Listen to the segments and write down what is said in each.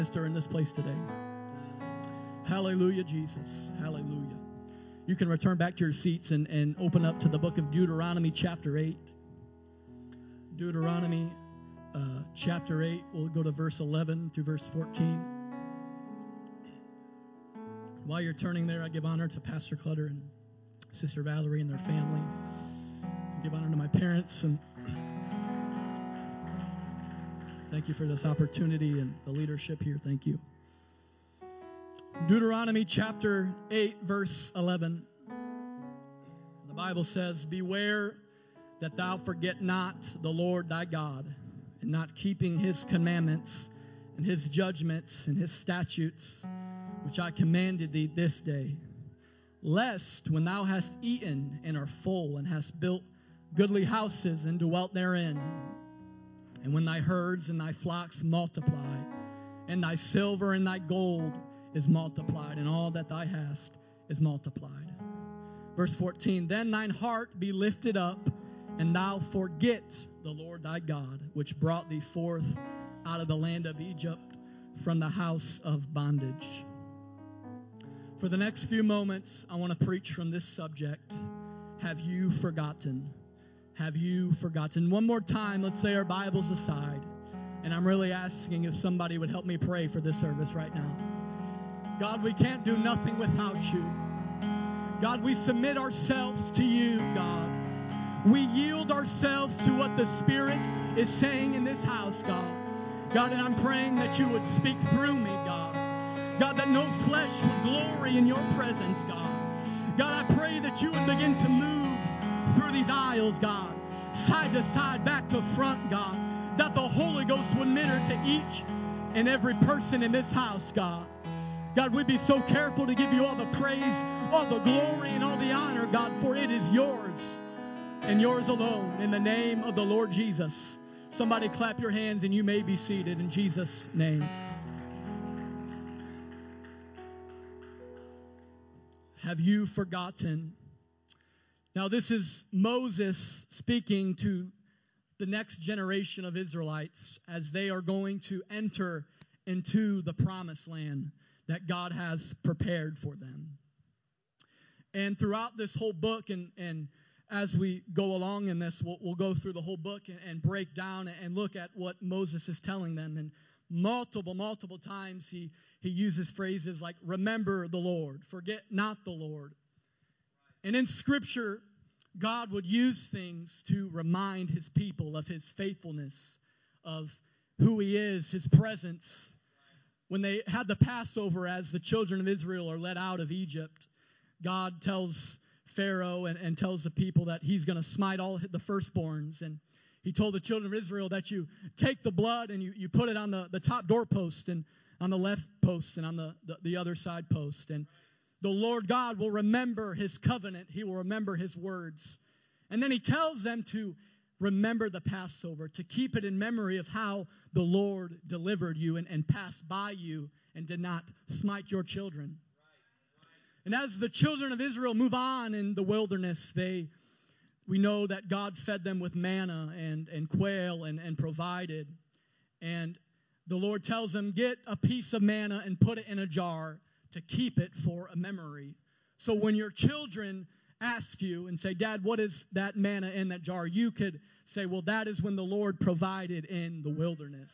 Minister in this place today. Hallelujah, Jesus. Hallelujah. You can return back to your seats and open up to the book of Deuteronomy chapter 8. Deuteronomy chapter 8. We'll go to verse 11 through verse 14. While you're turning there, I give honor to Pastor Clutter and Sister Valerie and their family. I give honor to my parents, and thank you for this opportunity and the leadership here. Thank you. Deuteronomy chapter 8, verse 11. The Bible says, "Beware that thou forget not the Lord thy God, and not keeping his commandments and his judgments and his statutes, which I commanded thee this day. Lest when thou hast eaten and are full, and hast built goodly houses and dwelt therein, and when thy herds and thy flocks multiply, and thy silver and thy gold is multiplied, and all that thou hast is multiplied." Verse 14, "Then thine heart be lifted up, and thou forget the Lord thy God, which brought thee forth out of the land of Egypt from the house of bondage." For the next few moments, I want to preach from this subject. Have you forgotten? Have you forgotten? One more time, let's lay our Bibles aside. And I'm really asking if somebody would help me pray for this service right now. God, we can't do nothing without you. God, we submit ourselves to you, God. We yield ourselves to what the Spirit is saying in this house, God. God, and I'm praying that you would speak through me, God. God, that no flesh would glory in your presence, God. God, I pray that you would begin to move through these aisles, God, side to side, back to front, God, that the Holy Ghost would minister to each and every person in this house, God. God, we'd be so careful to give you all the praise, all the glory, and all the honor, God, for it is yours and yours alone, in the name of the Lord Jesus. Somebody clap your hands and you may be seated in Jesus' name. Have you forgotten? Now, this is Moses speaking to the next generation of Israelites as they are going to enter into the promised land that God has prepared for them. And throughout this whole book, and as we go along in this, we'll go through the whole book and break down and look at what Moses is telling them. And multiple times he uses phrases like, remember the Lord, forget not the Lord. And in Scripture, God would use things to remind his people of his faithfulness, of who he is, his presence. When they had the Passover, as the children of Israel are led out of Egypt, God tells Pharaoh and tells the people that he's going to smite all the firstborns. And he told the children of Israel that you take the blood and you put it on the top doorpost and on the left post and on the other side post. And the Lord God will remember his covenant. He will remember his words. And then he tells them to remember the Passover, to keep it in memory of how the Lord delivered you and passed by you and did not smite your children. And as the children of Israel move on in the wilderness, we know that God fed them with manna and quail and provided. And the Lord tells them, get a piece of manna and put it in a jar to keep it for a memory. So when your children ask you and say, Dad, what is that manna in that jar? You could say, well, that is when the Lord provided in the wilderness.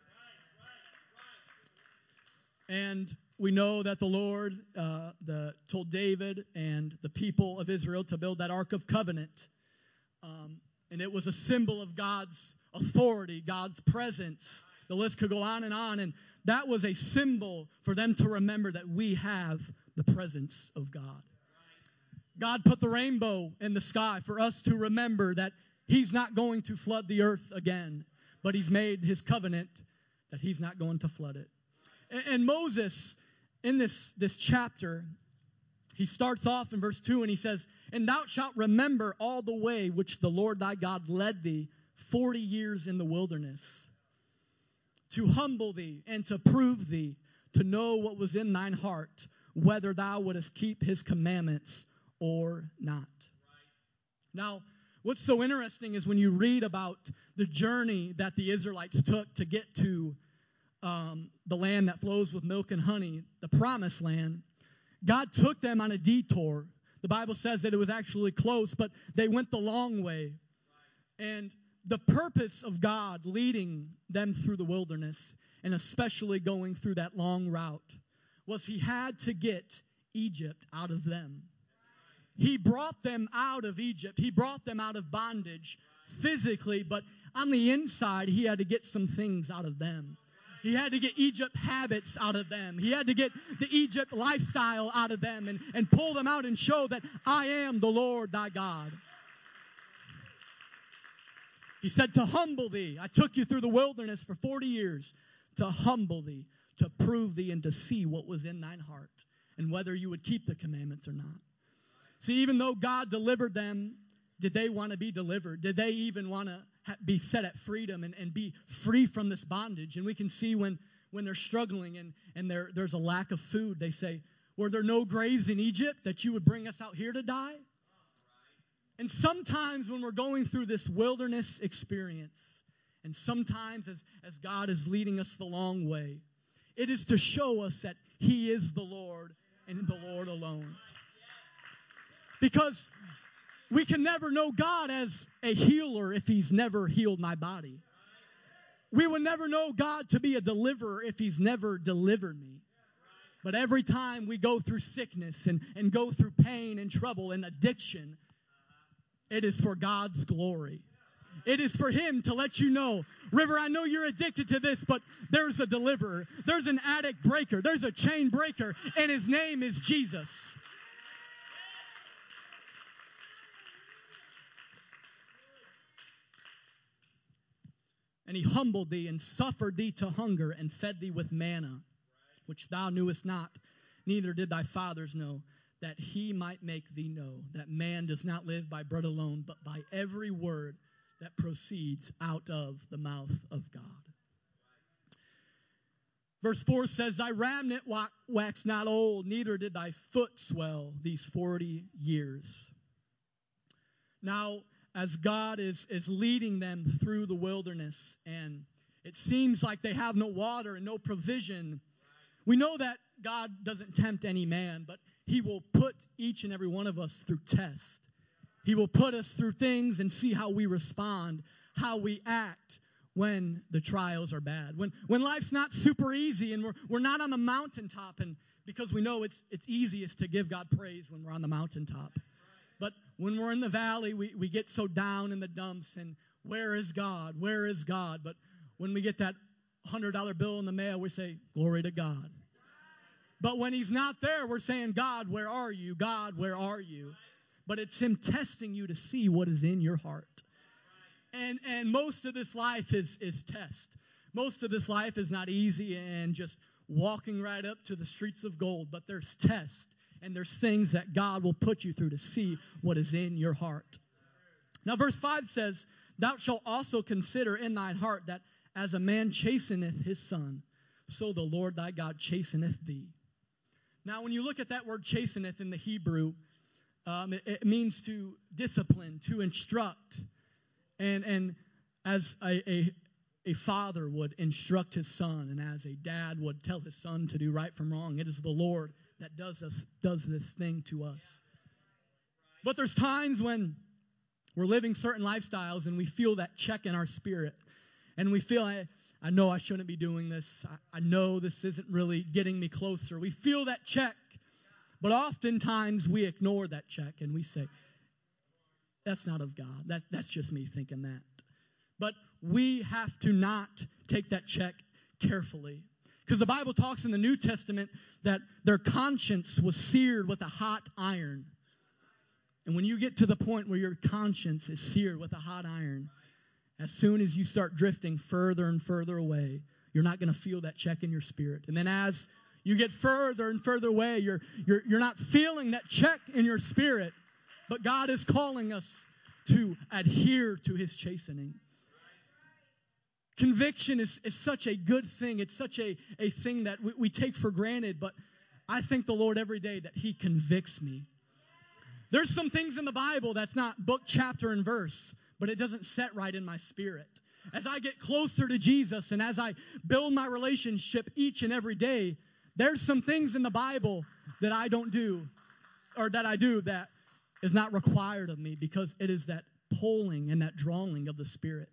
And we know that the Lord told David and the people of Israel to build that Ark of Covenant. And it was a symbol of God's authority, God's presence. The list could go on. And that was a symbol for them to remember that we have the presence of God. God put the rainbow in the sky for us to remember that he's not going to flood the earth again, but he's made his covenant that he's not going to flood it. And Moses, in this chapter, he starts off in verse 2 and he says, and thou shalt remember all the way which the Lord thy God led thee 40 years in the wilderness, to humble thee and to prove thee, to know what was in thine heart, whether thou wouldest keep his commandments or not. Now, what's so interesting is when you read about the journey that the Israelites took to get to the land that flows with milk and honey, the promised land, God took them on a detour. The Bible says that it was actually close, but they went the long way. And the purpose of God leading them through the wilderness, and especially going through that long route, was He had to get Egypt out of them. He brought them out of Egypt. He brought them out of bondage physically, but on the inside, He had to get some things out of them. He had to get Egypt habits out of them. He had to get the Egypt lifestyle out of them and pull them out and show that I am the Lord thy God. He said, to humble thee. I took you through the wilderness for 40 years to humble thee, to prove thee, and to see what was in thine heart, and whether you would keep the commandments or not. See, even though God delivered them, did they want to be delivered? Did they even want to be set at freedom and be free from this bondage? And we can see when they're struggling and there's a lack of food, they say, were there no graves in Egypt that you would bring us out here to die? And sometimes when we're going through this wilderness experience, and sometimes as God is leading us the long way, it is to show us that He is the Lord and the Lord alone. Because we can never know God as a healer if He's never healed my body. We would never know God to be a deliverer if He's never delivered me. But every time we go through sickness and go through pain and trouble and addiction, it is for God's glory. It is for Him to let you know, River, I know you're addicted to this, but there's a deliverer. There's an addict breaker. There's a chain breaker, and His name is Jesus. And He humbled thee and suffered thee to hunger and fed thee with manna, which thou knewest not, neither did thy fathers know, that He might make thee know that man does not live by bread alone, but by every word that proceeds out of the mouth of God. Verse 4 says, thy raiment waxed not old, neither did thy foot swell these 40 years. Now, as God is leading them through the wilderness, and it seems like they have no water and no provision, we know that God doesn't tempt any man, but He will put each and every one of us through tests. He will put us through things and see how we respond, how we act when the trials are bad. When life's not super easy and we're not on the mountaintop, and because we know it's easiest to give God praise when we're on the mountaintop. But when we're in the valley, we get so down in the dumps, and where is God? Where is God? But when we get that $100 bill in the mail, we say, glory to God. But when He's not there, we're saying, God, where are you? God, where are you? But it's Him testing you to see what is in your heart. And most of this life is test. Most of this life is not easy and just walking right up to the streets of gold. But there's tests, and there's things that God will put you through to see what is in your heart. Now verse 5 says, thou shalt also consider in thine heart that as a man chasteneth his son, so the Lord thy God chasteneth thee. Now when you look at that word chasteneth in the Hebrew, it means to discipline, to instruct. And as a father would instruct his son, and as a dad would tell his son to do right from wrong, it is the Lord that does this thing to us. But there's times when we're living certain lifestyles and we feel that check in our spirit. And we feel, I know I shouldn't be doing this. I know this isn't really getting me closer. We feel that check. But oftentimes we ignore that check and we say, that's not of God. That's just me thinking that. But we have to not take that check carefully. Because the Bible talks in the New Testament that their conscience was seared with a hot iron. And when you get to the point where your conscience is seared with a hot iron, as soon as you start drifting further and further away, you're not going to feel that check in your spirit. And then as you get further and further away, you're not feeling that check in your spirit. But God is calling us to adhere to His chastening. Conviction is such a good thing. It's such a thing that we take for granted. But I thank the Lord every day that He convicts me. There's some things in the Bible that's not book, chapter, and verse, but it doesn't set right in my spirit. as I get closer to Jesus and as I build my relationship each and every day, there's some things in the Bible that I don't do, or that I do that is not required of me, because it is that pulling and that drawing of the Spirit.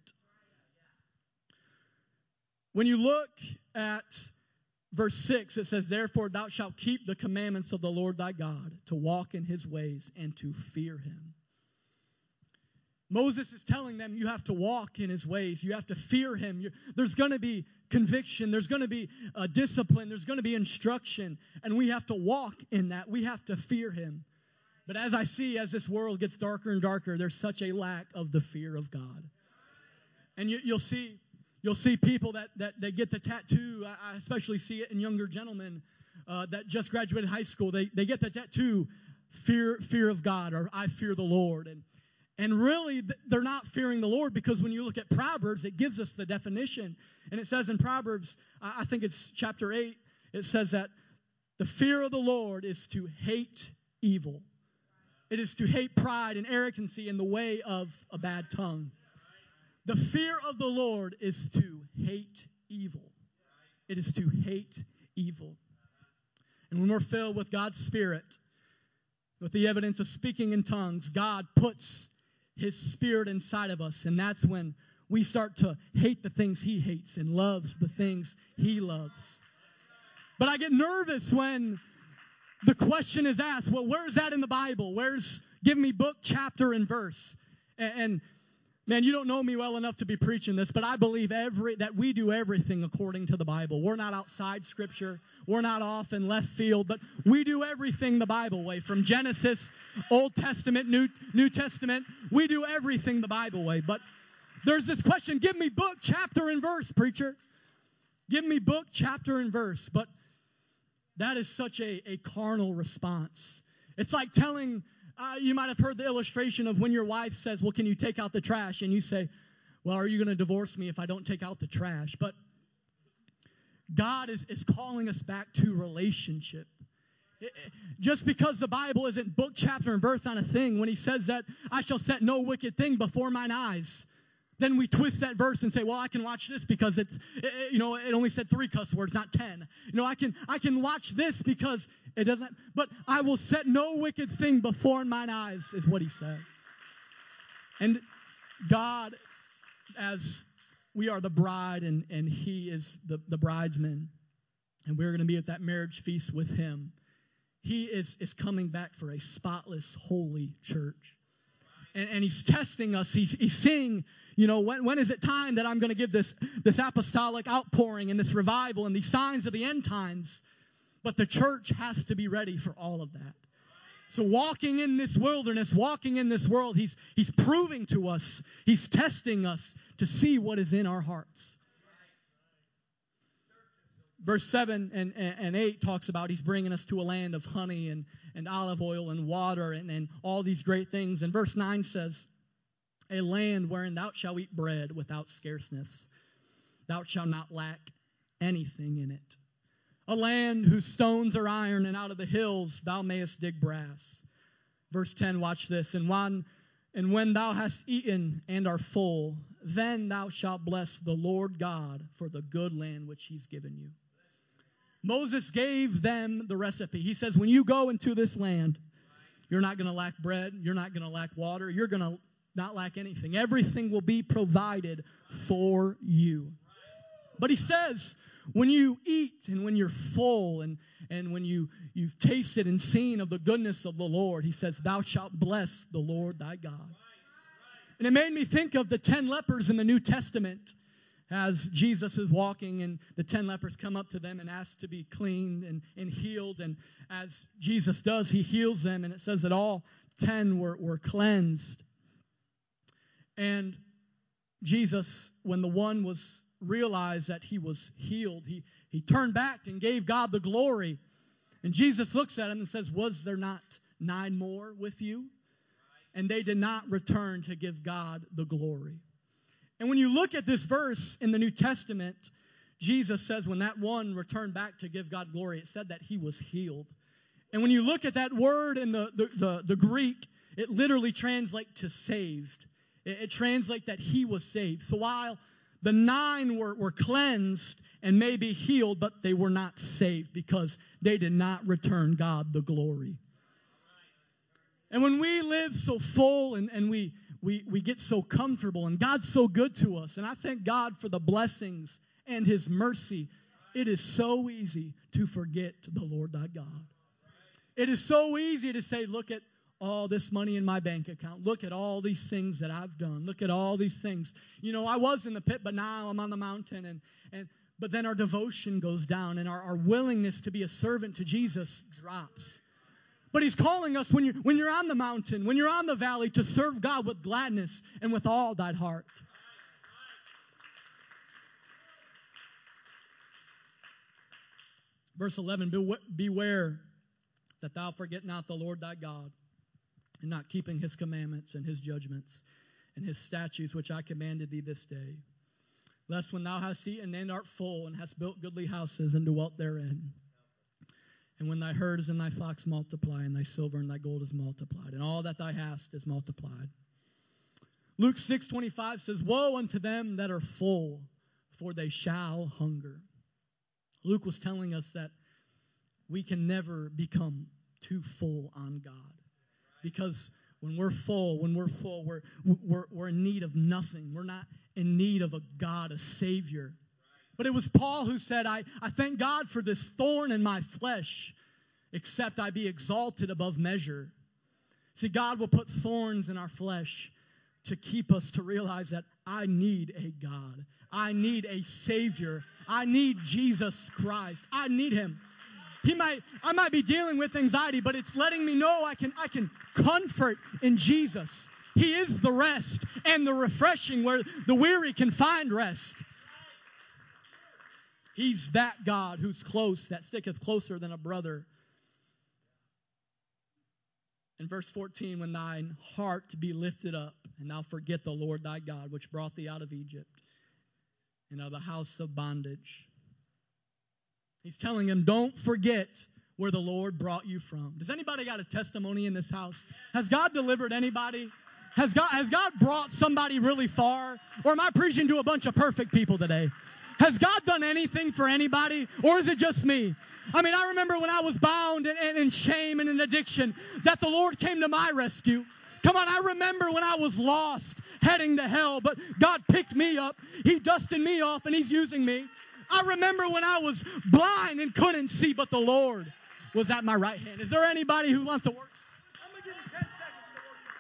When you look at verse 6, it says, therefore thou shalt keep the commandments of the Lord thy God, to walk in his ways and to fear him. Moses is telling them you have to walk in his ways. You have to fear him. There's going to be conviction. There's going to be discipline. There's going to be instruction. And we have to walk in that. We have to fear him. But as I see, as this world gets darker and darker, there's such a lack of the fear of God. And you'll see people that they get the tattoo. I especially see it in younger gentlemen that just graduated high school. They get the tattoo, fear of God, or I fear the Lord. And really, they're not fearing the Lord, because when you look at Proverbs, it gives us the definition. And it says in Proverbs, I think it's chapter 8, it says that the fear of the Lord is to hate evil. It is to hate pride and arrogancy and the way of a bad tongue. The fear of the Lord is to hate evil. It is to hate evil. And when we're filled with God's Spirit, with the evidence of speaking in tongues, God puts his Spirit inside of us. And that's when we start to hate the things he hates and loves the things he loves. But I get nervous when the question is asked, well, where's that in the Bible? Give me book, chapter, and verse. And man, you don't know me well enough to be preaching this, but I believe that we do everything according to the Bible. We're not outside Scripture. We're not off in left field, but we do everything the Bible way. From Genesis, Old Testament, New Testament, we do everything the Bible way. But there's this question, give me book, chapter, and verse, preacher. Give me book, chapter, and verse. But that is such a carnal response. It's like telling... you might have heard the illustration of when your wife says, well, can you take out the trash? And you say, well, are you going to divorce me if I don't take out the trash? But God is calling us back to relationship. Just because the Bible isn't book, chapter, and verse on a thing, when he says that I shall set no wicked thing before mine eyes, then we twist that verse and say, well, I can watch this because it only said 3 cuss words, not 10. I can watch this because it doesn't, but I will set no wicked thing before mine eyes, is what he said. And God, as we are the bride and he is the bridesman, and we're going to be at that marriage feast with him, he is coming back for a spotless, holy church. And he's testing us. He's seeing, when is it time that I'm going to give this apostolic outpouring and this revival and these signs of the end times? But the church has to be ready for all of that. So walking in this wilderness, walking in this world, he's proving to us, he's testing us to see what is in our hearts. Verse 7 and 8 talks about he's bringing us to a land of honey and olive oil and water and all these great things. And verse 9 says, a land wherein thou shalt eat bread without scarceness. Thou shalt not lack anything in it. A land whose stones are iron, and out of the hills thou mayest dig brass. Verse 10, watch this. And when thou hast eaten and are full, then thou shalt bless the Lord God for the good land which he's given you. Moses gave them the recipe. He says, when you go into this land, you're not going to lack bread. You're not going to lack water. You're going to not lack anything. Everything will be provided for you. But he says, when you eat and when you're full and when you've tasted and seen of the goodness of the Lord, he says, thou shalt bless the Lord thy God. And it made me think of the 10 lepers in the New Testament. As Jesus is walking and the 10 lepers come up to them and ask to be cleaned and healed. And as Jesus does, he heals them. And it says that all 10 were cleansed. And Jesus, when the one was realized that he was healed, he turned back and gave God the glory. And Jesus looks at him and says, was there not 9 more with you? And they did not return to give God the glory. And when you look at this verse in the New Testament, Jesus says when that one returned back to give God glory, it said that he was healed. And when you look at that word in the Greek, it literally translates to saved. It translates that he was saved. So while the 9 were cleansed and maybe healed, but they were not saved because they did not return God the glory. And when we live so full and we get so comfortable and God's so good to us, and I thank God for the blessings and His mercy, it is so easy to forget the Lord thy God. It is so easy to say, look at all this money in my bank account. Look at all these things that I've done. Look at all these things. You know, I was in the pit, but now I'm on the mountain. But then our devotion goes down and our willingness to be a servant to Jesus drops. But He's calling us when you're on the mountain, when you're on the valley, to serve God with gladness and with all thy heart. Verse 11, beware that thou forget not the Lord thy God, and not keeping His commandments and His judgments and His statutes, which I commanded thee this day. Lest when thou hast eaten and art full, and hast built goodly houses and dwelt therein, and when thy herds and thy flocks multiply, and thy silver and thy gold is multiplied, and all that thou hast is multiplied. Luke 6:25 says, woe unto them that are full, for they shall hunger. Luke was telling us that we can never become too full on God. Because when we're full, we're in need of nothing. We're not in need of a God, a Savior. But it was Paul who said, I thank God for this thorn in my flesh, except I be exalted above measure. See, God will put thorns in our flesh to keep us to realize that I need a God. I need a Savior. I need Jesus Christ. I need Him. I might be dealing with anxiety, but it's letting me know I can comfort in Jesus. He is the rest and the refreshing where the weary can find rest. He's that God who's close, that sticketh closer than a brother. In verse 14, when thine heart be lifted up, and thou forget the Lord thy God, which brought thee out of Egypt, and out of the house of bondage. He's telling him, don't forget where the Lord brought you from. Does anybody got a testimony in this house? Has God delivered anybody? Has God brought somebody really far? Or am I preaching to a bunch of perfect people today? Has God done anything for anybody? Or is it just me? I mean, I remember when I was bound in shame and in addiction, that the Lord came to my rescue. Come on, I remember when I was lost, heading to hell, but God picked me up. He dusted me off, and He's using me. I remember when I was blind and couldn't see, but the Lord was at my right hand. Is there anybody who wants to worship? I'm going to give you 10 seconds to worship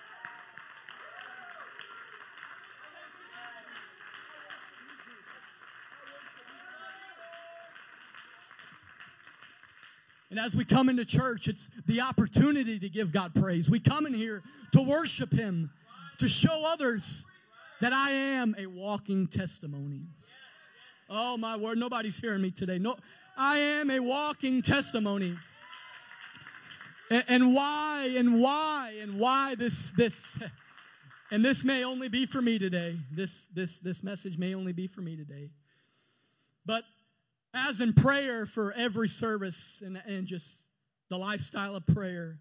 God. And as we come into church, it's the opportunity to give God praise. We come in here to worship Him, to show others that I am a walking testimony. Oh, my word, nobody's hearing me today. No, I am a walking testimony. And why this, and this may only be for me today. This message may only be for me today. But as in prayer for every service and just the lifestyle of prayer.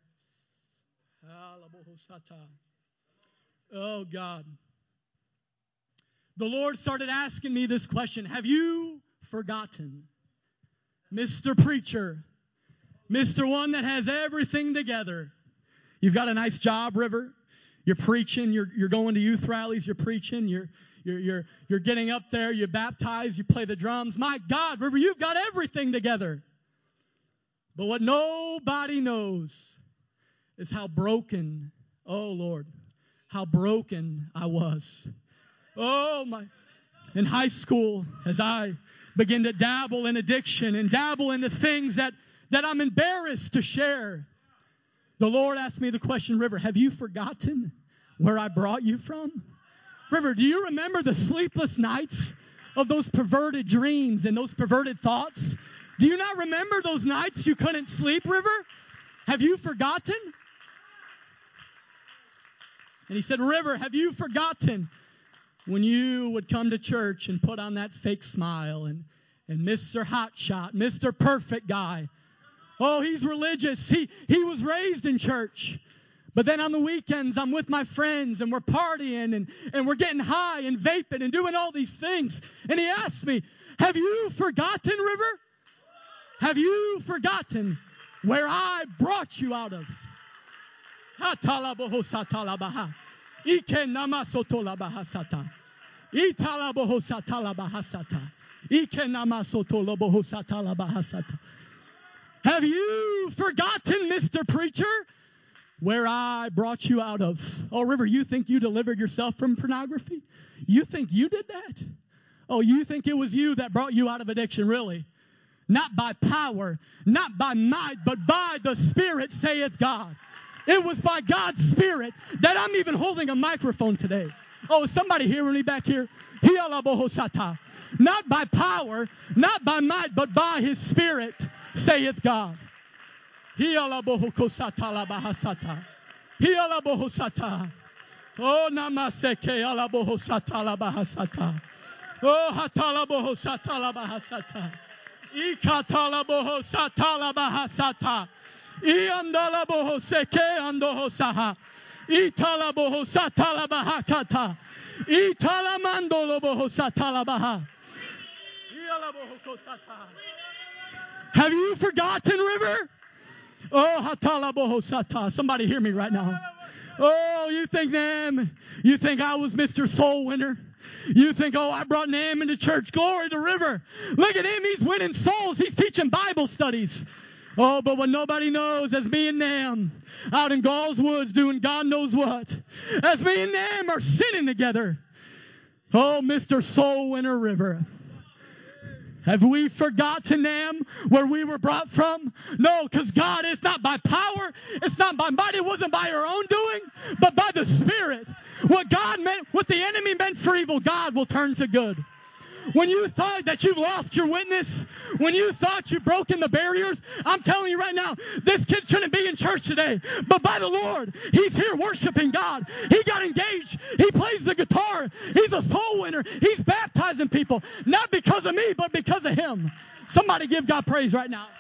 Oh, God. The Lord started asking me this question. Have you forgotten? Mr. Preacher. Mr. One that has everything together. You've got a nice job, River. You're preaching. You're going to youth rallies. You're preaching. You're getting up there. You baptize. You play the drums. My God, River, you've got everything together. But what nobody knows is how broken, oh Lord, how broken I was. Oh, my. In high school, as I began to dabble in addiction and dabble into things that I'm embarrassed to share, the Lord asked me the question, River, have you forgotten where I brought you from? River, do you remember the sleepless nights of those perverted dreams and those perverted thoughts? Do you not remember those nights you couldn't sleep, River? Have you forgotten? And he said, River, have you forgotten when you would come to church and put on that fake smile and Mr. Hotshot, Mr. Perfect Guy. Oh, he's religious. He was raised in church. But then on the weekends, I'm with my friends and we're partying and we're getting high and vaping and doing all these things. And he asked me, have you forgotten, River? Have you forgotten where I brought you out of? Have you forgotten, Mr. Preacher, where I brought you out of? Oh, River, you think you delivered yourself from pornography? You think you did that? Oh, you think it was you that brought you out of addiction, really? Not by power, not by might, but by the Spirit, saith God. It was by God's Spirit that I'm even holding a microphone today. Oh, is somebody hearing me back here? Not by power, not by might, but by His Spirit, saith God. Oh, namaseke alabohosatala bahasata. Oh, hatalabohosatala bahasata. Ikatalabohosatala bahasata. Iandalabohoseke andohosaha. Italabohosatala bahakata. Italamandolobohosatala baha. Ialabohokosata. Have you forgotten, River? Oh, hatalabohosata. Somebody hear me right now. Oh, you think, man, you think I was Mr. Soul Winner? You think, oh, I brought Nam into church. Glory to River. Look at him. He's winning souls. He's teaching Bible studies. Oh, but what nobody knows, as me and Nam out in Gall's Woods doing God knows what, as me and Nam are sinning together. Oh, Mr. Soul Winner River. Have we forgotten them where we were brought from? No, because God is not by power. It's not by might. It wasn't by our own doing, but by the Spirit. What God meant, what the enemy meant for evil, God will turn to good. When you thought that you've lost your witness, when you thought you've broken the barriers, I'm telling you right now, this kid shouldn't be in church today. But by the Lord, he's here worshiping God. He got engaged. He plays the guitar. He's a soul winner. He's baptizing people. Not because of me, but because of him. Somebody give God praise right now.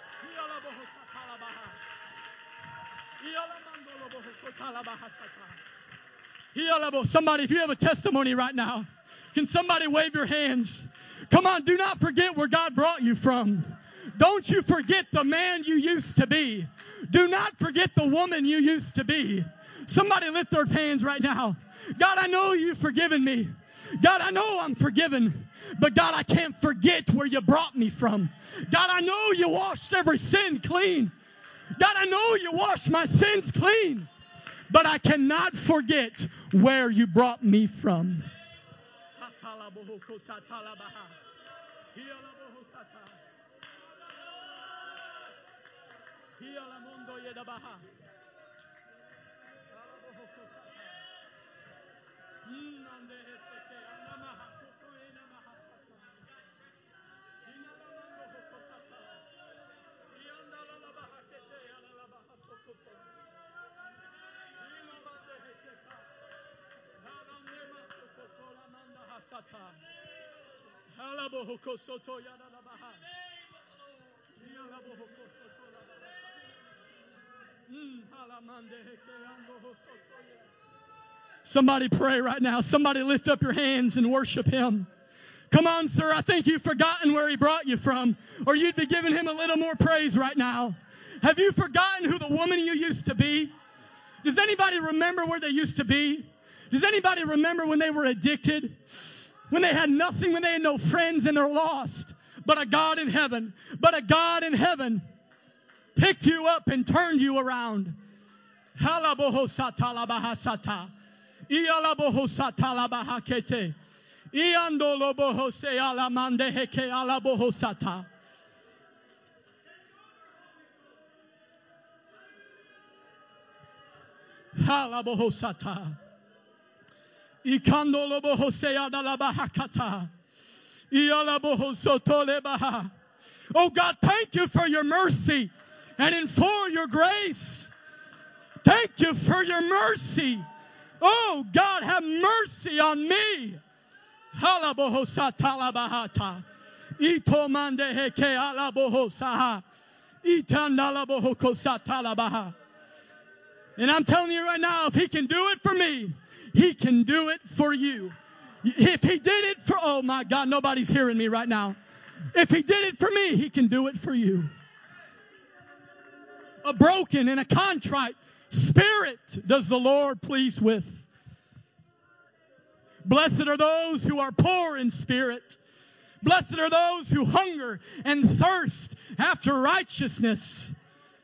Somebody, if you have a testimony right now, can somebody wave your hands? Come on, do not forget where God brought you from. Don't you forget the man you used to be. Do not forget the woman you used to be. Somebody lift their hands right now. God, I know you've forgiven me. God, I know I'm forgiven. But God, I can't forget where you brought me from. God, I know you washed every sin clean. God, I know you washed my sins clean. But I cannot forget where you brought me from. Somebody pray right now. Somebody lift up your hands and worship Him. Come on, sir. I think you've forgotten where He brought you from, or you'd be giving Him a little more praise right now. Have you forgotten who the woman you used to be? Does anybody remember where they used to be? Does anybody remember when they were addicted? When they had nothing, when they had no friends and they're lost. But a God in heaven, picked you up and turned you around. Halabohosatalabahasata. Ialabohosatalabahakete. Iandolobohose alamandeheke alabohosata. Halabohosata. Ikandolobohose adalabahakata. Ialabohosotolebaha. Oh God, thank you for your mercy and for your grace. Thank you for your mercy. Oh God, have mercy on me. Halabohosatalabahata. Itomandeheke alabohosaha. Itandalabohokosatalabaha. And I'm telling you right now, if He can do it for me, He can do it for you. If He did it for, oh my God, nobody's hearing me right now. If He did it for me, He can do it for you. A broken and a contrite spirit does the Lord please with. Blessed are those who are poor in spirit. Blessed are those who hunger and thirst after righteousness.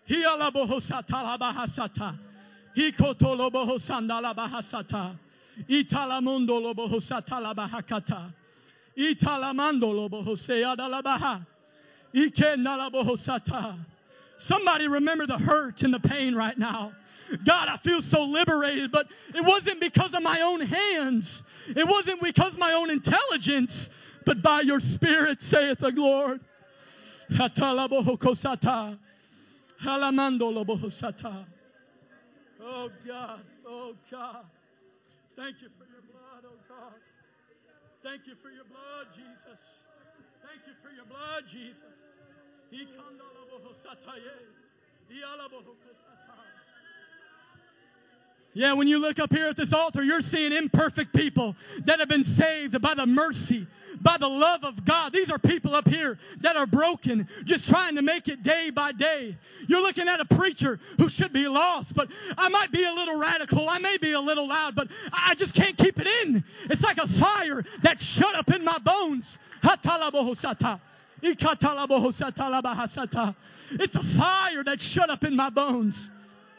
Somebody remember the hurt and the pain right now. God, I feel so liberated, but it wasn't because of my own hands. It wasn't because of my own intelligence, but by your Spirit, saith the Lord. Oh God, oh God. Thank you for your blood, oh God. Thank you for your blood, Jesus. Thank you for your blood, Jesus. Yeah, when you look up here at this altar, you're seeing imperfect people that have been saved by the mercy, by the love of God. These are people up here that are broken, just trying to make it day by day. You're looking at a preacher who should be lost, but I might be a little radical. I may be a little loud, but I just can't keep it in. It's like a fire that's shut up in my bones. It's a fire that's shut up in my bones.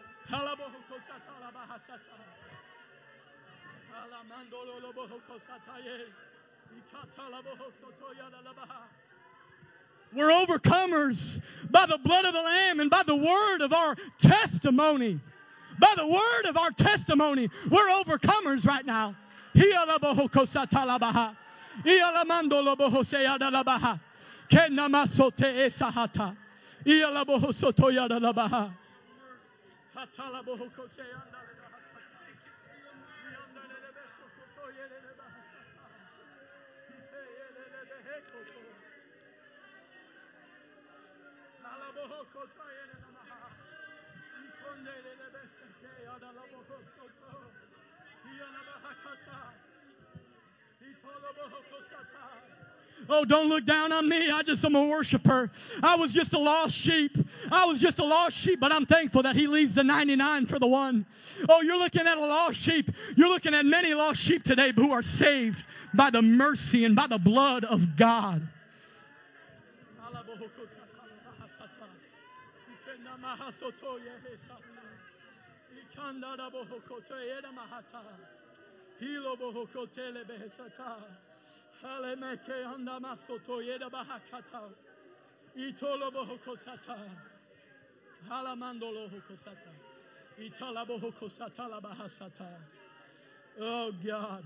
We're overcomers by the blood of the Lamb and by the word of our testimony. By the word of our testimony, we're overcomers right now. Oh, don't look down on me. I just am a worshiper. I was just a lost sheep. But I'm thankful that He leaves the 99 for the one. Oh, you're looking at a lost sheep. You're looking at many lost sheep today who are saved by the mercy and by the blood of God. Oh God.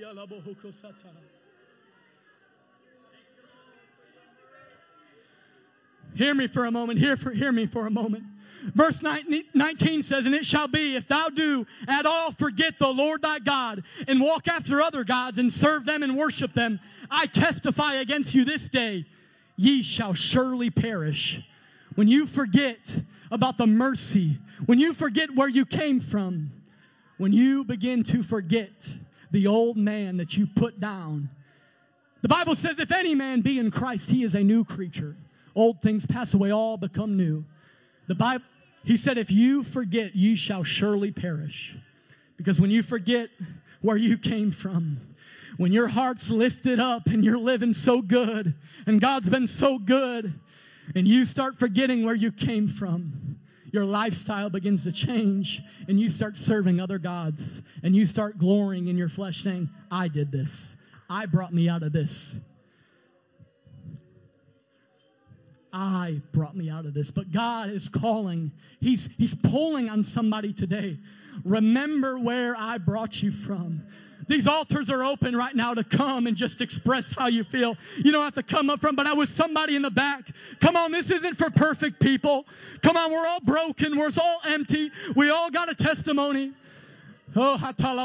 Hear me for a moment. Hear me for a moment. Verse 19 says, and it shall be, if thou do at all forget the Lord thy God, and walk after other gods, and serve them and worship them, I testify against you this day, ye shall surely perish. When you forget about the mercy, when you forget where you came from, when you begin to forget the old man that you put down, the Bible says, if any man be in Christ, he is a new creature. Old things pass away, all become new. The Bible, He said, if you forget, you shall surely perish. Because when you forget where you came from, when your heart's lifted up and you're living so good, and God's been so good, and you start forgetting where you came from, your lifestyle begins to change, and you start serving other gods, and you start glorying in your flesh, saying, I did this. I brought me out of this. I brought me out of this. But God is calling. He's pulling on somebody today. Remember where I brought you from. These altars are open right now to come and just express how you feel. You don't have to come up front, but I was somebody in the back. Come on, this isn't for perfect people. Come on, we're all broken. We're all empty. We all got a testimony. Oh,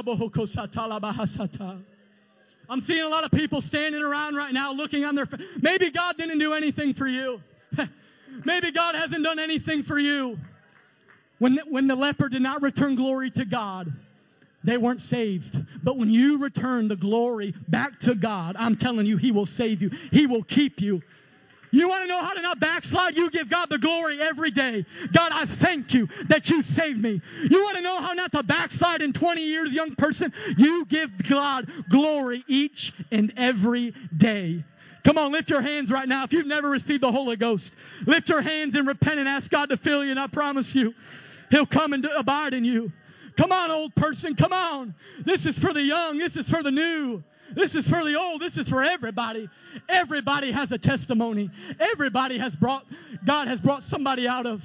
I'm seeing a lot of people standing around right now looking on their... Maybe God didn't do anything for you. Maybe God hasn't done anything for you. When the leper did not return glory to God, they weren't saved. But when you return the glory back to God, I'm telling you, He will save you. He will keep you. You want to know how to not backslide? You give God the glory every day. God, I thank you that you saved me. You want to know how not to backslide in 20 years, young person? You give God glory each and every day. Come on, lift your hands right now. If you've never received the Holy Ghost, lift your hands and repent and ask God to fill you, and I promise you, He'll come and abide in you. Come on, old person, come on. This is for the young. This is for the new. This is for the old. This is for everybody. Everybody has a testimony. Everybody God has brought somebody out of.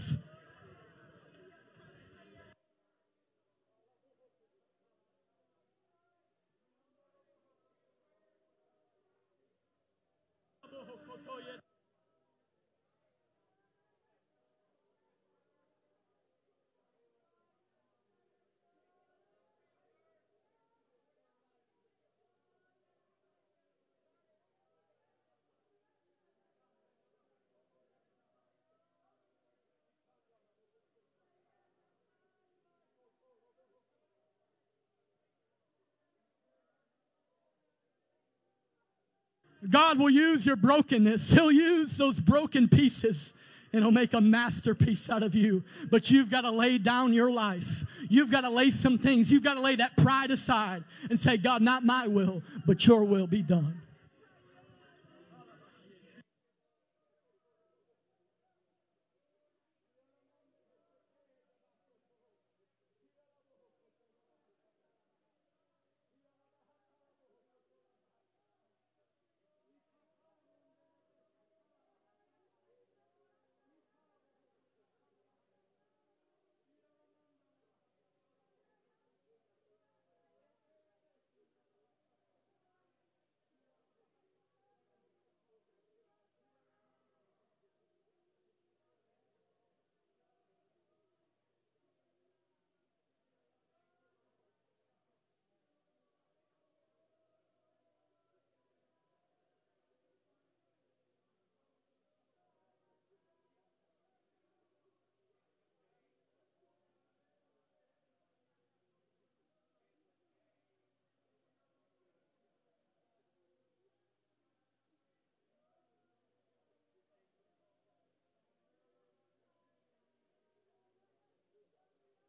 God will use your brokenness. He'll use those broken pieces, and He'll make a masterpiece out of you. But you've got to lay down your life. You've got to lay some things. You've got to lay that pride aside and say, God, not my will, but your will be done.